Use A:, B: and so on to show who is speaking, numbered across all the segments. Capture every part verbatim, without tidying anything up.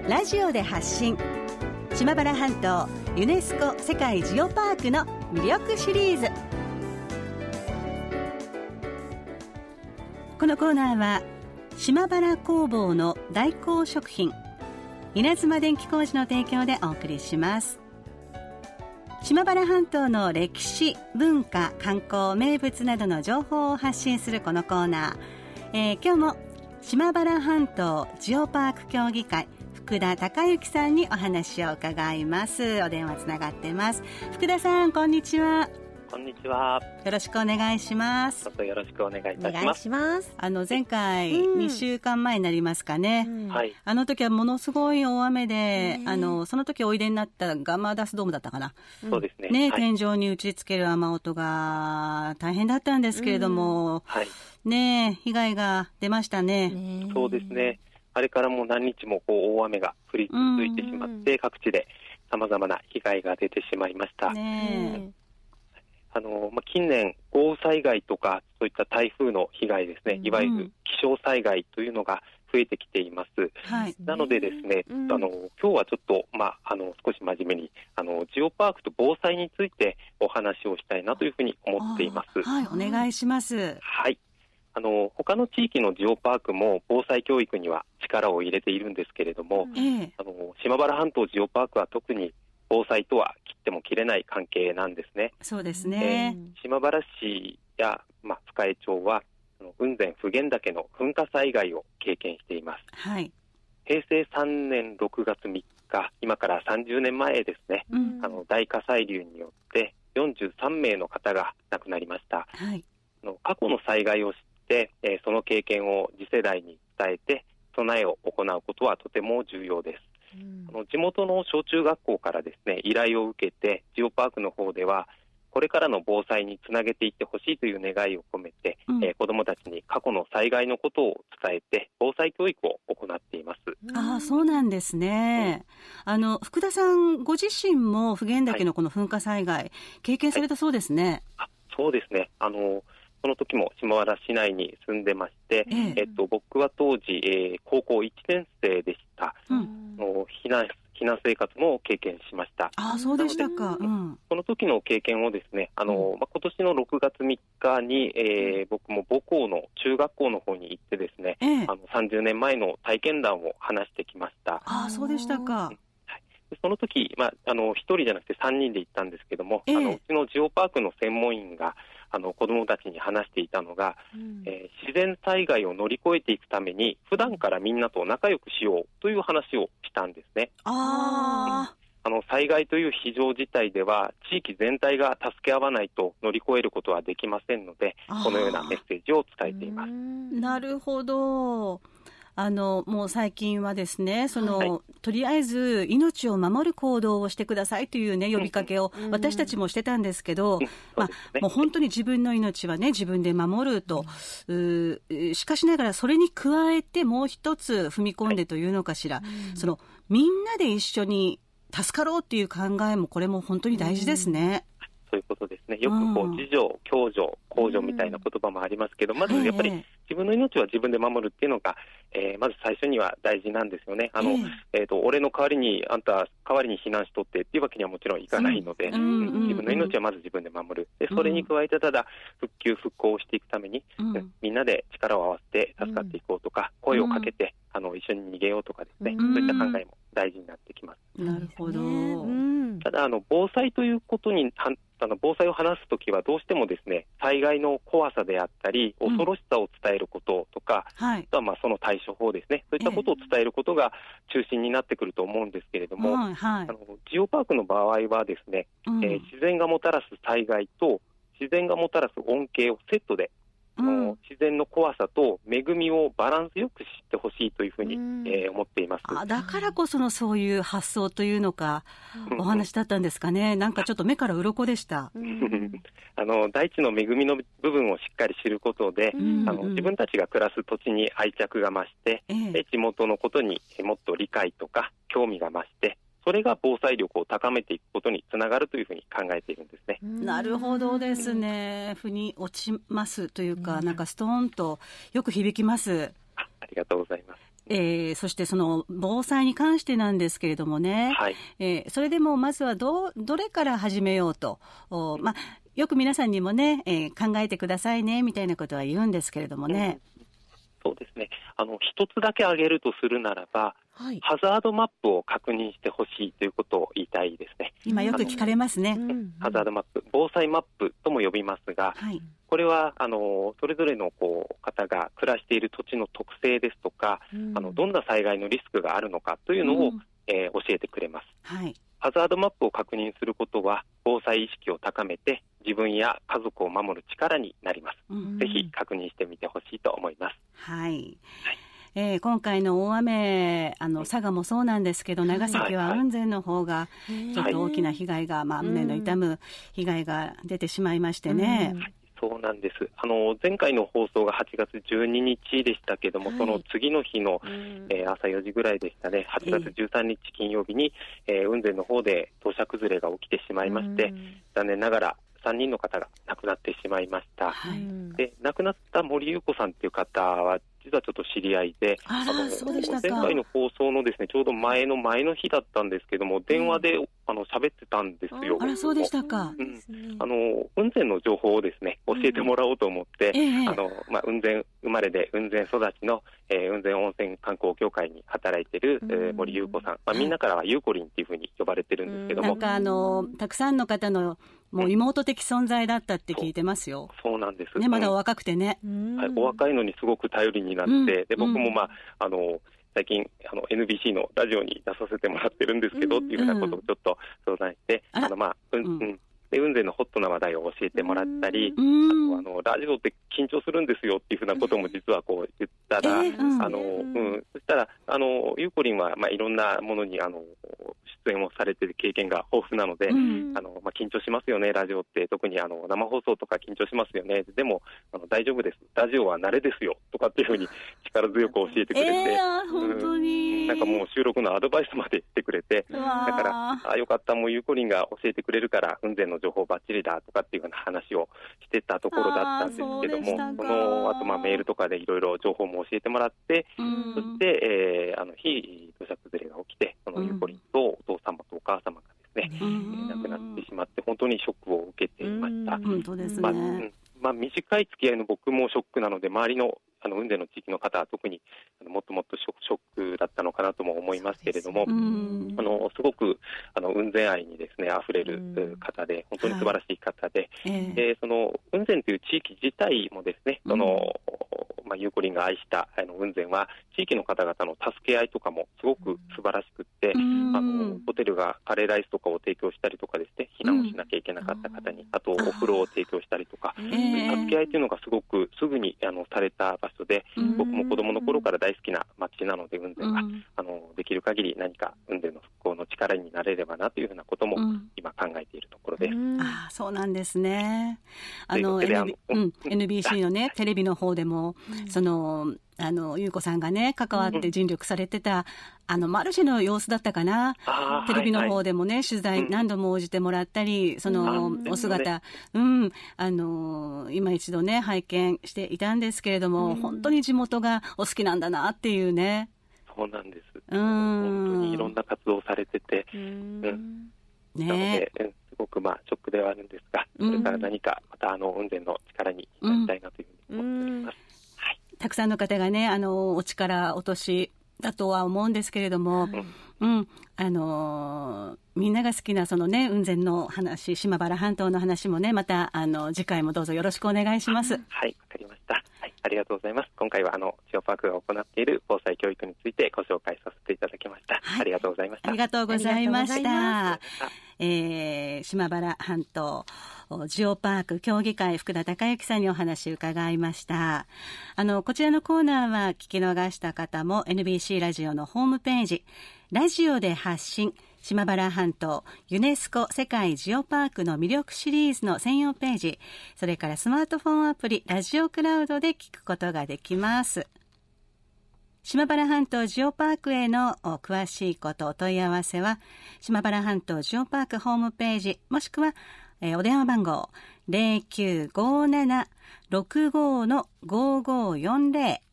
A: ラジオで発信、島原半島ユネスコ世界ジオパークの魅力シリーズ。このコーナーは島原工房の大工食品、稲妻電気工事の提供でお送りします。島原半島の歴史、文化、観光、名物などの情報を発信するこのコーナー、えー、今日も島原半島ジオパーク協議会福田孝之さんにお話を伺います。お電話つながってます。福田さん、こんにちは。
B: こんにちは。
A: よろしくお願いします。
B: どうぞよろしくお願いいたします。
C: お願いします。
A: あの前回、うん、にしゅうかんまえになりますかね、うん、
B: はい、
A: あの時はものすごい大雨で、あのその時おいでになったガマダスドームだったかな、
B: そうですね、
A: ね、
B: はい、
A: 天井に打ち付ける雨音が大変だったんですけれども、うん、はい、ね、被害が出ましたね。
B: ね、そうですね。あれからもう何日もこう大雨が降り続いてしまって、うん、各地で様々な被害が出てしまいました。ね、あのまあ、近年豪雨災害とかそういった台風の被害ですね、うん、いわゆる気象災害というのが増えてきています、はい、なのでですね、うん、あの今日はちょっと、まあ、あの少し真面目にあのジオパークと防災についてお話をしたいなというふうに思っています。
A: はい、お願いします。
B: はい、あの他の地域のジオパークも防災教育には力を入れているんですけれども、うん、あの島原半島ジオパークは特に防災とは切っても切れない関係なんですね。
A: そうですね、
B: えー、島原市や、まあ、深江町は雲仙普賢岳の噴火災害を経験しています、はい、平成さんねんろくがつみっか、今からさんじゅうねんまえですね、うん、あの大火砕流によってよんじゅうさんめいの方が亡くなりました、はい、あの過去の災害を知って、えー、その経験を次世代に伝えて備えを行うことはとても重要です。うん、あの地元の小中学校からですね依頼を受けてジオパークの方ではこれからの防災につなげていってほしいという願いを込めて、うん、えー、子どもたちに過去の災害のことを伝えて防災教育を行っています。
A: ああ、そうなんですね、うん、あの福田さんご自身も普賢岳のこの噴火災害、はい、経験されたそうですね。
B: はい、あ、そうですね。あのその時も島原市内に住んでまして、えーえっと、僕は当時、えー、高校いちねん生でした、うん、の避難避難生活も経験しました。
A: ああ、そうでしたか、うん、
B: その時の経験をですね、あの、うん、まあ、今年のろくがつみっかに、えー、僕も母校の中学校の方に行ってですね、えー、あのさんじゅうねんまえの体験談を話してきました。
A: ああ、そうでしたか。
B: その時、まあ、あのひとりじゃなくてさんにんで行ったんですけども、えー、あのうちのジオパークの専門員があの子どもたちに話していたのが、うん、えー、自然災害を乗り越えていくために普段からみんなと仲良くしようという話をしたんですね。あ、うん、あの災害という非常事態では地域全体が助け合わないと乗り越えることはできませんので、このようなメッセージを伝えています。
A: なるほど。あのもう最近はですね、その、はい、とりあえず命を守る行動をしてくださいというね呼びかけを私たちもしてたんですけど、うん、まあ、ね、もう本当に自分の命はね自分で守ると、うん、うしかしながらそれに加えてもう一つ踏み込んでというのかしら、はい、そのみんなで一緒に助かろうっていう考えもこれも本当に大事ですね。うん、
B: そういうことですね。よくこう自助、共助、公助みたいな言葉もありますけど、まずやっぱり自分の命は自分で守るっていうのが、えー、まず最初には大事なんですよね。あの、えーと、俺の代わりにあんた代わりに避難しとってっていうわけにはもちろんいかないので、うん、自分の命はまず自分で守る。で、それに加えてただ復旧復興をしていくために、うん、みんなで力を合わせて助かっていこうとか、声をかけて、あの一緒に逃げようとかですね、そういった考えも大事になってきます。
A: なるほど。
B: ただあの防災ということにあの防災を話すときはどうしてもですね、災害の怖さであったり恐ろしさを伝えることとか、うん、はい、あとはまあその対処法ですね、そういったことを伝えることが中心になってくると思うんですけれども、はいはい、あのジオパークの場合はですね、うん、えー、自然がもたらす災害と自然がもたらす恩恵をセットで、うん、自然の怖さと恵みをバランスよく知ってほしいというふうに、うん、えー、思っています。
A: あ、だからこそのそういう発想というのか、うん、お話だったんですかね。なんかちょっと目から鱗でした。うん、
B: あの大地の恵みの部分をしっかり知ることで、うん、あの自分たちが暮らす土地に愛着が増して、ええ、地元のことにもっと理解とか興味が増して、それが防災力を高めていくことにつながるというふうに考えているんですね。
A: なるほどですね。腑に落ちますというか、なんかストーンとよく響きます。
B: あ、ありがとうございます。
A: えー、そしてその防災に関してなんですけれどもね、はい、えー、それでもまずはどどれから始めようと、お、まあ、よく皆さんにもね、えー、考えてくださいねみたいなことは言うんですけれどもね、
B: うん、そうですね、あの一つだけ挙げるとするならば、はい、ハザードマップを確認してほしいということを言いたいですね。
A: 今よく聞かれますね。
B: ハザードマップ、防災マップとも呼びますが、はい、これはあのそれぞれのこう方が暮らしている土地の特性ですとか、うん、あのどんな災害のリスクがあるのかというのを、うん、えー、教えてくれます。はい、ハザードマップを確認することは防災意識を高めて自分や家族を守る力になります。うん、ぜひ確認してみてほしいと思います。
A: はい、はい、えー、今回の大雨、あの佐賀もそうなんですけど、長崎は雲仙の方がちょっと大きな被害が、まあ、胸の痛む被害が出てしまいましてね、
B: はい、そうなんです。あの前回の放送がはちがつじゅうににちでしたけども、はい、その次の日の、えー、朝よじぐらいでしたね、はちがつじゅうさんにち金曜日に、えー、雲仙の方で土砂崩れが起きてしまいまして、残念ながらさんにんの方が亡くなってしまいました。はい、で亡くなった森優子さんという方は実はちょっと知り合いで、
A: あら、あのそうでしたか。
B: 前回の放送のですね、ちょうど前の前の日だったんですけども、電話で、うん、あの喋ってたんですよ。
A: あら、そうでしたか。
B: うん、あの雲仙の情報をですね教えてもらおうと思って、うん、あのまあ、雲仙生まれで雲仙育ちの、えー、雲仙温泉観光協会に働いている、うんえー、森優子さん、まあ、みんなからはゆうこりんっていうふうに呼ばれてるんですけども、
A: なんかあのたくさんの方のもう妹的存在だったって聞いてますよ。
B: そう、そうなんです、
A: ね、まだお若くてね、
B: はい、お若いのにすごく頼りになって、うん、で僕も、まあ、あの最近あの エヌビーシー のラジオに出させてもらってるんですけど、うん、っていうふうなことをちょっと相談して、あの、まあうんうん、で雲仙のホットな話題を教えてもらったり、うん、あとあのラジオって緊張するんですよっていうふうなことも実はこう言ったら、えーうん、あのうん、そしたらあのゆうこりんは、まあ、いろんなものにあの出演をされている経験が豊富なので、うん、あのまあ、緊張しますよね、ラジオって。特にあの生放送とか緊張しますよね。でもあの大丈夫です、ラジオは慣れですよとかっていうふうに力強く教えてくれて、
A: えー、本当に、
B: うん、なんかもう収録のアドバイスまでしてくれて、だからあよかった、もうゆうこりんが教えてくれるから雲仙の情報バッチリだとかっていうような話をしてたところだったんですけども、その後まあメールとかでいろいろ情報も教えてもらって、うん、そして、えー、あの日土砂崩れが起きて、そのゆうこりんとお父様とお母様がですね、うん、亡くなってしまって本当にショックを受けていました。
A: 本当ですね。
B: まあうんまあ、短い付き合いの僕もショックなので、周りのあの雲仙の地域の方は特にあのもっともっとショショックだったのかなとも思いますけれども、あのすごくあの雲仙愛にですね溢れる方で、本当に素晴らしい方で、はい、でその雲仙という地域自体もですね、そのまあ、ゆうこりんが愛したあの雲仙は地域の方々の助け合いとかもすごく素晴らしくって、あのホテルがカレーライスとかを提供したりとかですね、避難をしなきゃいけなかった方に、あとお風呂を提供したりとか、助け合いというのがすごくすぐにあのされた場所で、僕も子供の頃から大好きな町なので、雲仙はあのできる限り何か雲仙の復興の力になれればなというふうなことも今考えているところです。
A: ああ、そうなんですね。あの エヌビー、うん、エヌビーシー のねテレビの方でも、そのあの優子さんがね関わって尽力されてた、うん、あのマルシェの様子だったかな、テレビの方でもね、はいはい、取材何度も応じてもらったり、うん、そのお姿、うん、あの今一度ね拝見していたんですけれども、うん、本当に地元がお好きなんだなっていうね。
B: そうなんです。うん、本当にいろんな活動をされてて、うん、ね、なので、うん、すごくまあショックではあるんですが、それから何かまたあの雲仙の力になりたいなというふうに思っております。うん、
A: たくさんの方がね、あのお力お年だとは思うんですけれども、うん、うん、あのみんなが好きなそのね雲仙の話、島原半島の話もね、またあの次回もどうぞよろしくお願いします。
B: はい、わかりました。はい、ありがとうございます。今回はあのジオパークが行っている防災教育についてご紹介させていただきました。はい、ありがとうございました。
A: ありがとうございました。えー、島原半島ジオパーク協議会福田孝之さんにお話を伺いました。あのこちらのコーナーは聞き逃した方も エヌビーシー ラジオのホームページ、ラジオで発信島原半島ユネスコ世界ジオパークの魅力シリーズの専用ページ、それからスマートフォンアプリラジオクラウドで聞くことができます。島原半島ジオパークへの詳しいことお問い合わせは島原半島ジオパークホームページ、もしくはえー、お電話番号 ゼロきゅうごーななろくごーのごーごーよんゼロ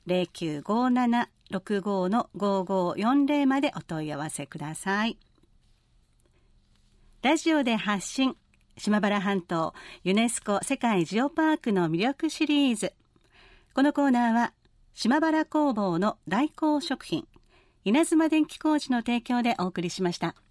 A: ゼロきゅうごなな ろくご のごーごーよんゼロまでお問い合わせください。ラジオで発信、島原半島ユネスコ世界ジオパークの魅力シリーズ。このコーナーは島原工房の大光食品、稲妻電気工事の提供でお送りしました。